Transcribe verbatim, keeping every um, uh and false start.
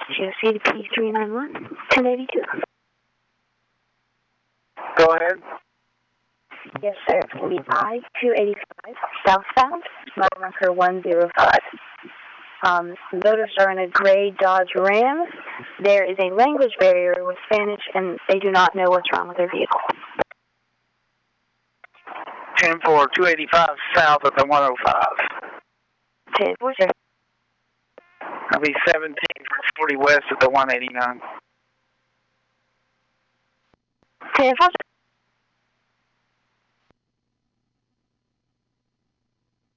Q C D P three nine one, ten eighty-two. Go ahead. Yes, sir. It's going to be I two eighty-five, southbound, mile marker one zero five. Um, voters are in a gray Dodge Ram. There is a language barrier with Spanish, and they do not know what's wrong with their vehicle. ten four, two eighty-five south of the one oh five. ten four, sir. I'll be seventeen forty west of the one eighty-nine. ten four,